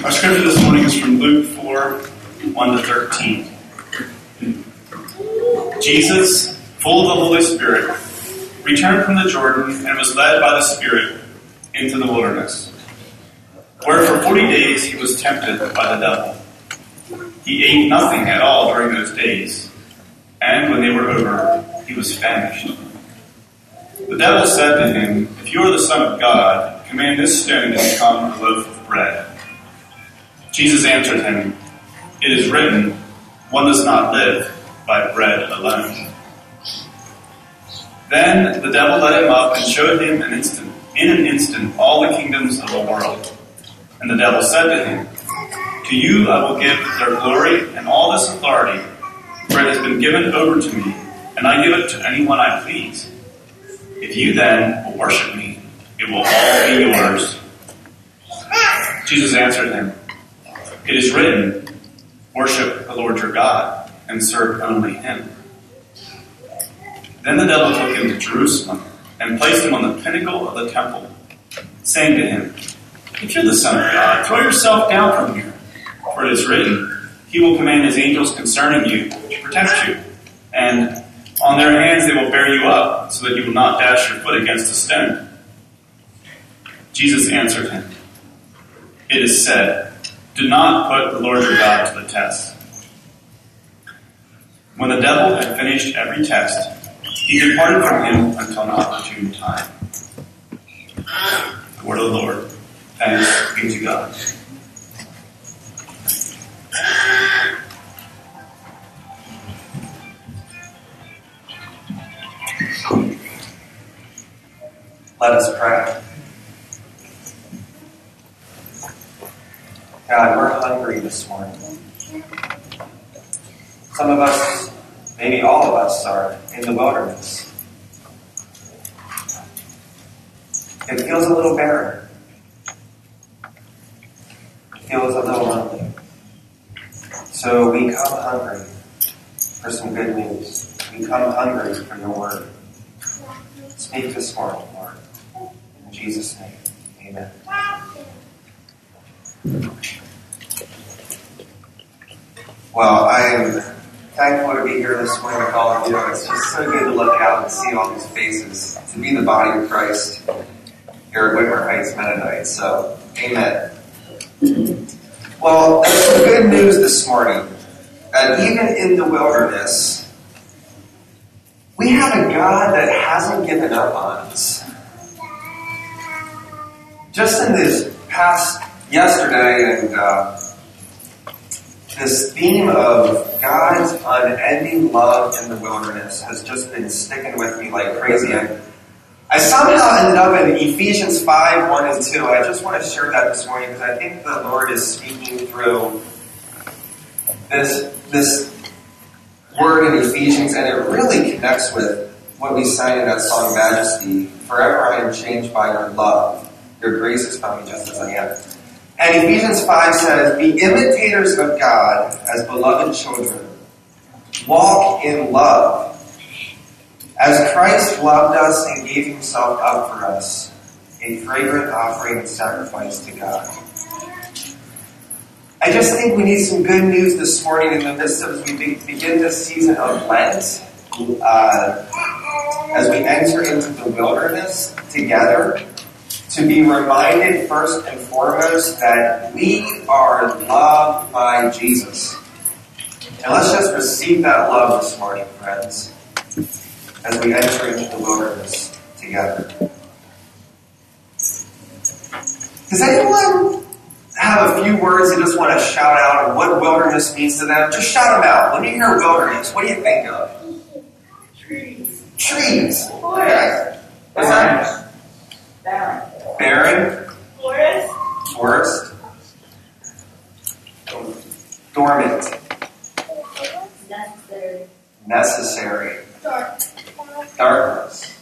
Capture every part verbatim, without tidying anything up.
Our scripture this morning is from Luke four, one to thirteen. Jesus, full of the Holy Spirit, returned from the Jordan and was led by the Spirit into the wilderness, where for forty days he was tempted by the devil. He ate nothing at all during those days, and when they were over, he was famished. The devil said to him, "If you are the Son of God, command this stone to become a loaf of bread." Jesus answered him, "It is written, one does not live by bread alone." Then the devil led him up and showed him an instant, in an instant all the kingdoms of the world. And the devil said to him, "To you I will give their glory and all this authority, for it has been given over to me, and I give it to anyone I please. If you then will worship me, it will all be yours." Jesus answered him, "It is written, worship the Lord your God, and serve only him." Then the devil took him to Jerusalem, and placed him on the pinnacle of the temple, saying to him, "If you're the Son of God, throw yourself down from here. For it is written, he will command his angels concerning you to protect you, and on their hands they will bear you up, so that you will not dash your foot against a stone." Jesus answered him, "It is said, do not put the Lord your God to the test." When the devil had finished every test, he departed from him until an opportune time. The word of the Lord. Thanks be to God. Let us pray. God, we're hungry this morning. Some of us, maybe all of us, are in the wilderness. It feels a little barren. It feels a little lonely. So we come hungry for some good news. We come hungry for your word. Speak this morning, Lord. In Jesus' name, amen. Well, I am thankful to be here this morning with all of you. It's just so good to look out and see all these faces, to be the body of Christ here at Whitmer Heights Mennonite. So, amen. Well, there's some good news this morning. That even in the wilderness, we have a God that hasn't given up on us. Just in this past yesterday and uh, this theme of God's unending love in the wilderness has just been sticking with me like crazy. I, I somehow ended up in Ephesians five, one and two. I just want to share that this morning because I think the Lord is speaking through this, this word in Ephesians, and it really connects with what we sang in that song, Majesty. Forever I am changed by your love. Your grace has found me just as I am. And Ephesians five says, "Be imitators of God as beloved children. Walk in love, as Christ loved us and gave himself up for us, a fragrant offering and sacrifice to God." I just think we need some good news this morning in the midst of as we be, begin this season of Lent, uh, as we enter into the wilderness together, to be reminded first and foremost that we are loved by Jesus. And let's just receive that love this morning, friends, as we enter into the wilderness together. Does anyone have a few words they just want to shout out of what wilderness means to them? Just shout them out. When you hear wilderness, what do you think of? Trees. Trees. Forest. What's that? Barren. Barren. Forest. Forest. Dormant. Necessary. Necessary. Dark. Darkness.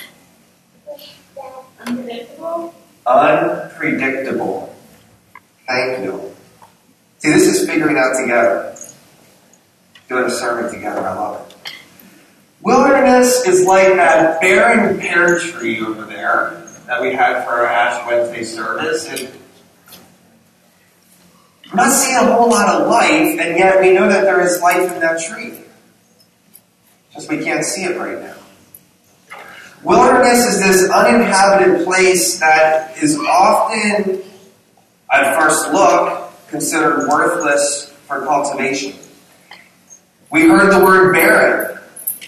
Unpredictable. Unpredictable. Thank you. See, this is figuring out together. Doing a sermon together. I love it. Wilderness is like that barren pear tree over there that we had for our Ash Wednesday service. And I'm not seeing a whole lot of life, and yet we know that there is life in that tree. Just we can't see it right now. Wilderness is this uninhabited place that is often, at first look, considered worthless for cultivation. We heard the word barren.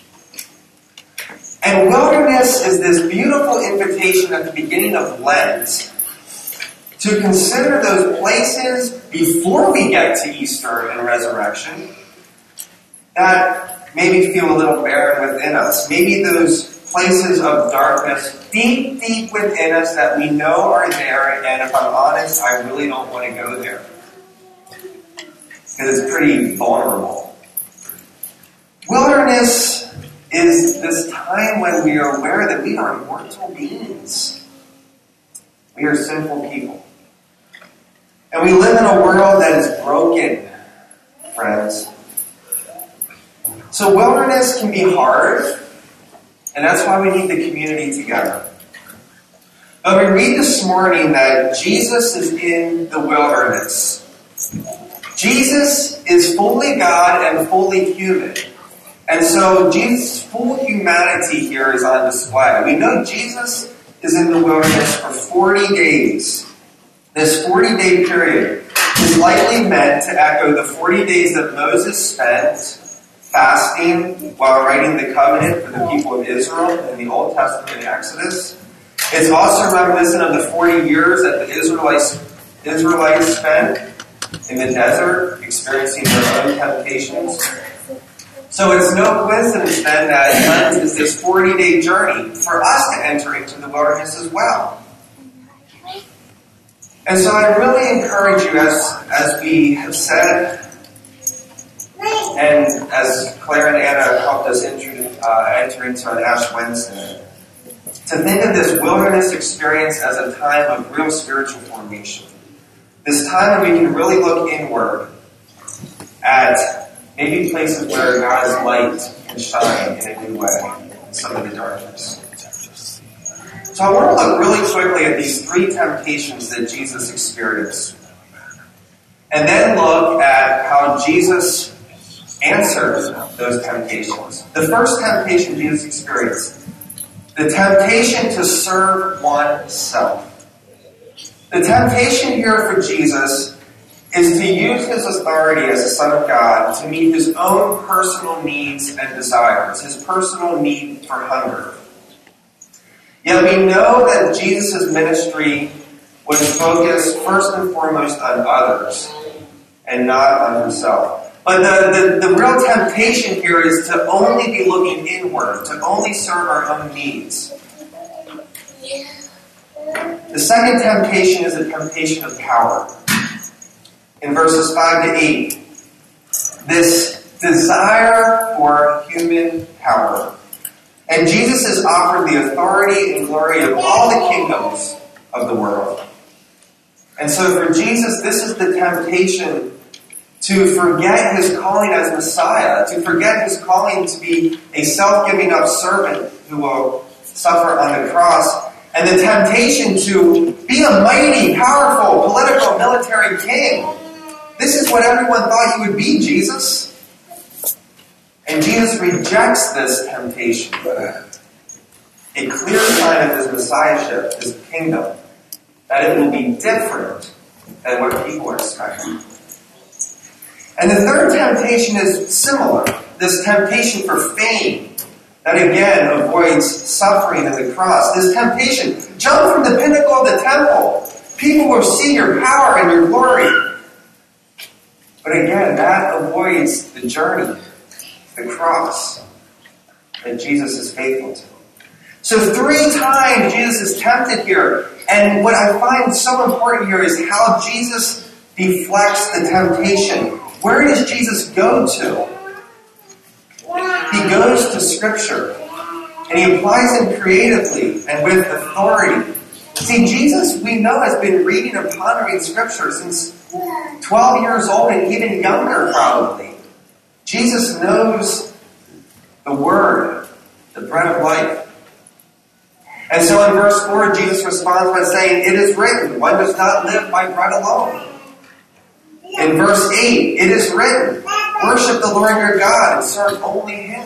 And wilderness is this beautiful invitation at the beginning of Lent to consider those places before we get to Easter and resurrection that maybe feel a little barren within us. Maybe those places of darkness deep, deep within us that we know are there, and if I'm honest, I really don't want to go there. Because it's pretty vulnerable. Wilderness is this time when we are aware that we are mortal beings. We are sinful people. And we live in a world that is broken, friends. So wilderness can be hard, and that's why we need the community together. But we read this morning that Jesus is in the wilderness. Jesus is fully God and fully human. And so Jesus' full humanity here is on display. We know Jesus is in the wilderness for forty days. This forty-day period is likely meant to echo the forty days that Moses spent fasting while writing the covenant for the people of Israel in the Old Testament in Exodus. It's also reminiscent of the forty years that the Israelites, Israelites spent in the desert experiencing their own temptations. So it's no coincidence then that Lent is this forty-day journey for us to enter into the wilderness as well. And so I really encourage you, as, as we have said, and as Claire and Anna helped us enter, uh, enter into an Ash Wednesday, to think of this wilderness experience as a time of real spiritual formation. This time when we can really look inward at maybe places where God's light can shine in a new way in some of the darkness. So I want to look really quickly at these three temptations that Jesus experienced. And then look at how Jesus answers those temptations. The first temptation Jesus experienced, the temptation to serve oneself. The temptation here for Jesus is to use his authority as the Son of God to meet his own personal needs and desires, his personal need for hunger. Yet we know that Jesus' ministry was focused first and foremost on others and not on himself. But the, the, the real temptation here is to only be looking inward, to only serve our own needs. The second temptation is a temptation of power. In verses five to eight, this desire for human power. And Jesus is offered the authority and glory of all the kingdoms of the world. And so for Jesus, this is the temptation to forget his calling as Messiah, to forget his calling to be a self-giving up servant who will suffer on the cross, and the temptation to be a mighty, powerful, political, military king. This is what everyone thought you would be, Jesus. And Jesus rejects this temptation. A clear sign of his messiahship, his kingdom, that it will be different than what people are expecting. And the third temptation is similar. This temptation for fame, that again avoids suffering and the cross. This temptation, jump from the pinnacle of the temple. People will see your power and your glory. But again, that avoids the journey, the cross, that Jesus is faithful to. So three times Jesus is tempted here. And what I find so important here is how Jesus deflects the temptation. Where does Jesus go to? He goes to Scripture. And he applies them creatively and with authority. See, Jesus, we know, has been reading and pondering Scripture since twelve years old and even younger, probably. Jesus knows the Word, the bread of life. And so in verse four, Jesus responds by saying, "It is written, one does not live by bread alone, In verse eight, it is written, worship the Lord your God and serve only Him.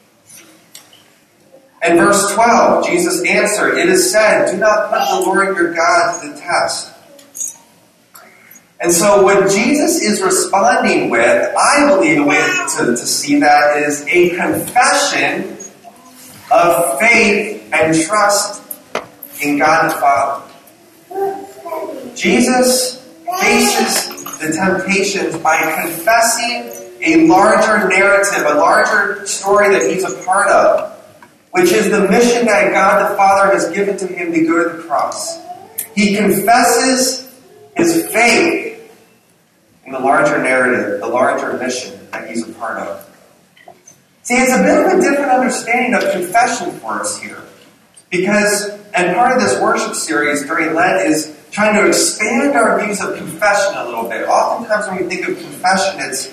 In verse twelve, Jesus answered, it is said, do not put the Lord your God to the test. And so what Jesus is responding with, I believe the way to, to see that is a confession of faith and trust in God the Father. Jesus faces the temptations by confessing a larger narrative, a larger story that he's a part of, which is the mission that God the Father has given to him to go to the cross. He confesses his faith in the larger narrative, the larger mission that he's a part of. See, it's a bit of a different understanding of confession for us here. Because, and part of this worship series during Lent is trying to expand our views of confession a little bit. Oftentimes when we think of confession, it's,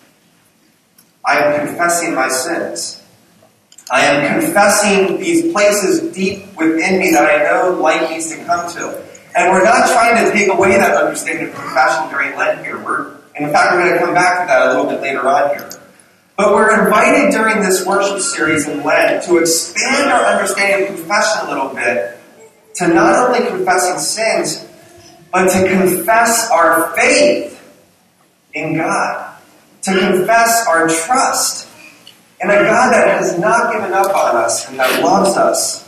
I am confessing my sins. I am confessing these places deep within me that I know light needs to come to. And we're not trying to take away that understanding of confession during Lent here. We're, and in fact, we're going to come back to that a little bit later on here. But we're invited during this worship series in Lent to expand our understanding of confession a little bit to not only confessing sins, but to confess our faith in God. To confess our trust in a God that has not given up on us and that loves us.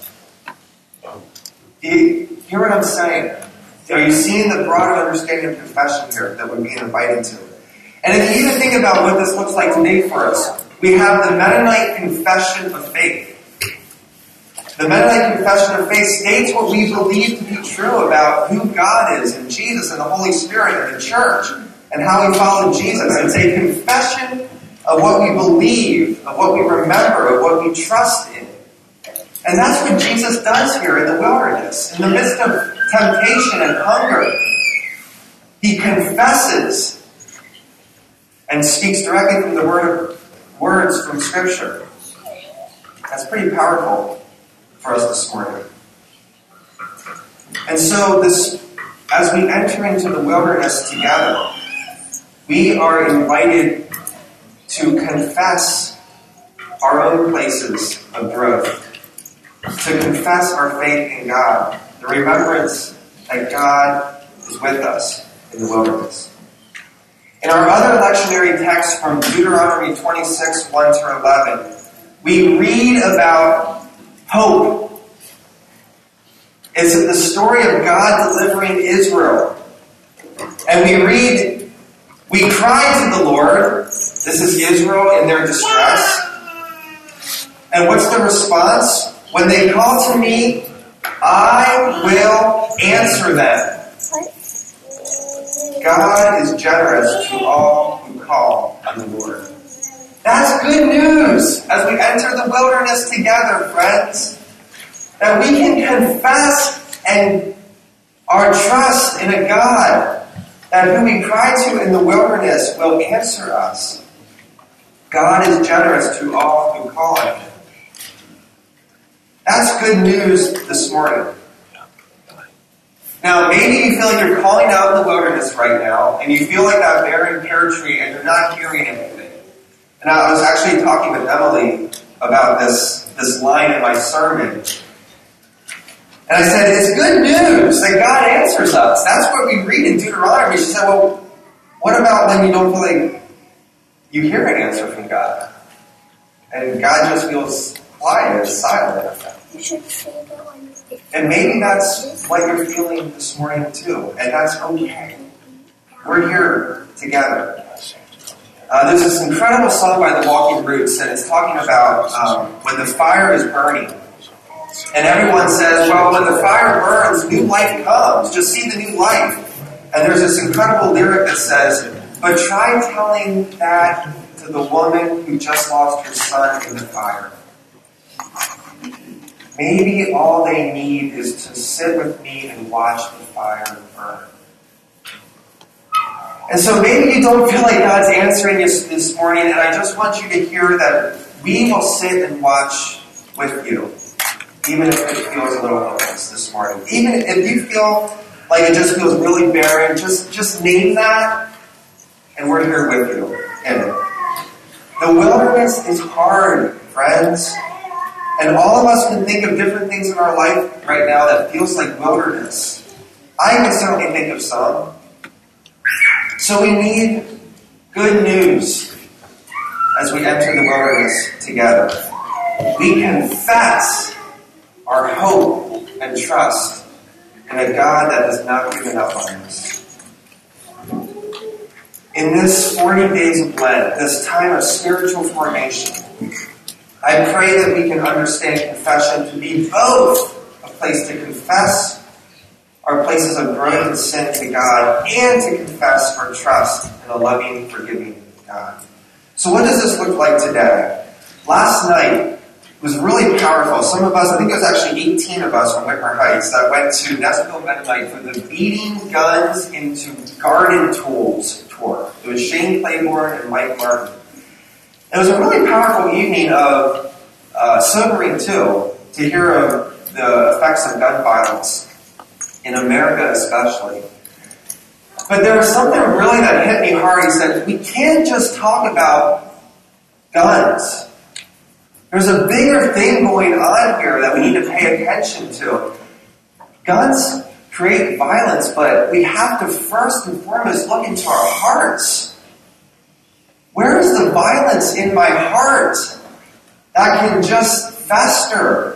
You hear what I'm saying? Are you seeing the broader understanding of confession here that we're being invited to? And if you even think about what this looks like today for us, we have the Mennonite Confession of Faith. The Mennonite Confession of Faith states what we believe to be true about who God is and Jesus and the Holy Spirit and the church and how we follow Jesus. It's a confession of what we believe, of what we remember, of what we trust in. And that's what Jesus does here in the wilderness. In the midst of temptation and hunger, he confesses and speaks directly from the word, words from Scripture. That's pretty powerful for us this morning. And so this, as we enter into the wilderness together, we are invited to confess our own places of growth, to confess our faith in God, the remembrance that God is with us in the wilderness. In our other lectionary text from Deuteronomy twenty-six, one through eleven, we read about hope. It's the story of God delivering Israel. And we read, we cry to the Lord. This is Israel in their distress. And what's the response? When they call to me, I will answer them. God is generous to all who call on the Lord. That's good news as we enter the wilderness together, friends. That we can confess and our trust in a God that who we cry to in the wilderness will answer us. God is generous to all who call on Him. That's good news this morning. Now, maybe you feel like you're calling out in the wilderness right now, and you feel like that barren pear tree, and you're not hearing anything. And I was actually talking with Emily about this, this line in my sermon. And I said, it's good news that God answers us. That's what we read in Deuteronomy. She said, well, what about when you don't feel like you hear an answer from God? And God just feels quiet, silent. And maybe that's what you're feeling this morning too. And that's okay. We're here together. Uh, there's this incredible song by the Walking Roots, and it's talking about um, when the fire is burning. And everyone says, well, when the fire burns, new life comes. Just see the new life. And there's this incredible lyric that says, but try telling that to the woman who just lost her son in the fire. Maybe all they need is to sit with me and watch the fire burn. And so maybe you don't feel like God's answering you this morning, and I just want you to hear that we will sit and watch with you, even if it feels a little hopeless this morning. Even if you feel like it just feels really barren, just, just name that and we're here with you in it. The wilderness is hard, friends. And all of us can think of different things in our life right now that feels like wilderness. I can certainly think of some. So we need good news as we enter the wilderness together. We confess our hope and trust in a God that has not given up on us. In this forty days of Lent, this time of spiritual formation, I pray that we can understand confession to be both a place to confess our places of growth and sin to God and to confess our trust in a loving, forgiving God. So what does this look like today? Last night was really powerful. Some of us, I think it was actually eighteen of us from Whitmer Heights that went to Nashville Mennonite for the Beating Guns into Garden Tools tour. It was Shane Claiborne and Mike Martin. It was a really powerful evening of uh, sobering, too, to hear of the effects of gun violence, in America especially. But there was something really that hit me hard. He said, we can't just talk about guns. There's a bigger thing going on here that we need to pay attention to. Guns create violence, but we have to first and foremost look into our hearts. Where is the violence in my heart that can just fester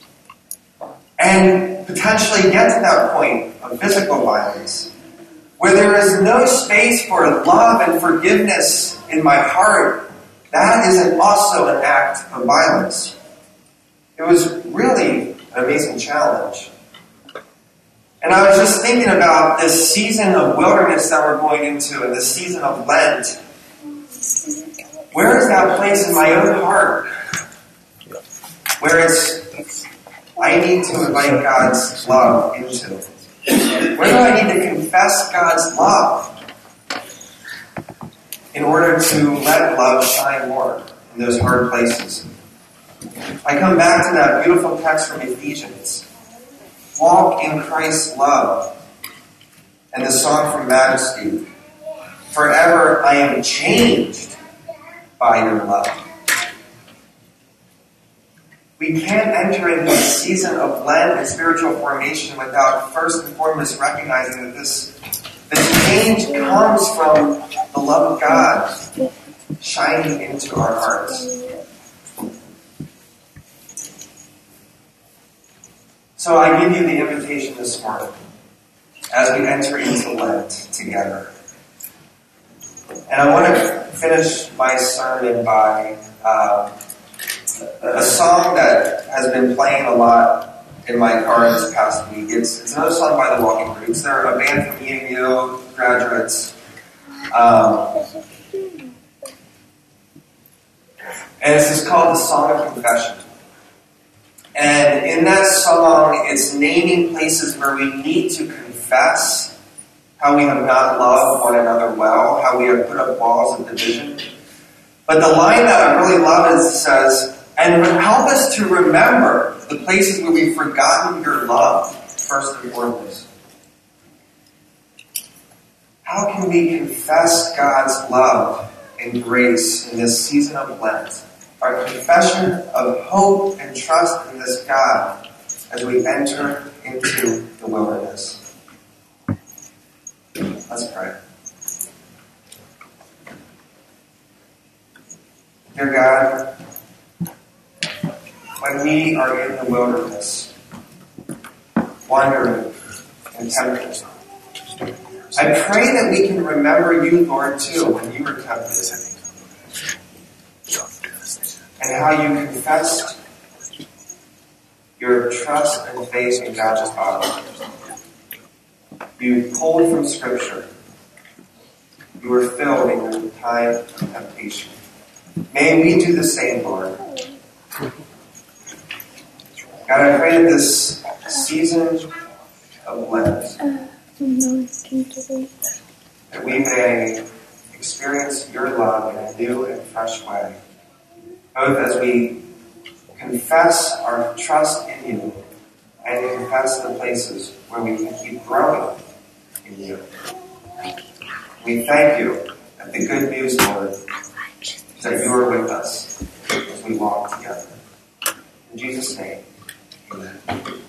and potentially get to that point of physical violence? Where there is no space for love and forgiveness in my heart, that is an, also an act of violence. It was really an amazing challenge. And I was just thinking about this season of wilderness that we're going into and this season of Lent. Where is that place in my own heart where it's, I need to invite God's love into? Where do I need to confess God's love in order to let love shine more in those hard places? I come back to that beautiful text from Ephesians. Walk in Christ's love. And the song from Majesty. Forever I am changed by your love. We can't enter into a season of Lent and spiritual formation without first and foremost recognizing that this, this change comes from the love of God shining into our hearts. So I give you the invitation this morning as we enter into Lent together. And I want to finish my sermon by uh, a song that has been playing a lot in my car this past week. It's, it's another song by the Walking Roots. They're a band from E M U graduates. Um, and it's just called The Song of Confession. And in that song, it's naming places where we need to confess how we have not loved one another well, how we have put up walls of division. But the line that I really love is it says, and help us to remember the places where we've forgotten your love, first and foremost. How can we confess God's love and grace in this season of Lent? Our confession of hope and trust in this God as we enter into the wilderness. Let's pray. Dear God, when we are in the wilderness, wandering and tempted, I pray that we can remember you, Lord, too, when you were tempted. And how you confessed your trust and faith in God's Father. You pulled from Scripture. You were filled in your time of temptation. May we do the same, Lord. God, I pray that this season of Lent, that we may experience your love in a new and fresh way. Both as we confess our trust in you and confess the places where we can keep growing in you. We thank you and The good news, Lord, is that you are with us as we walk together. In Jesus' name, amen.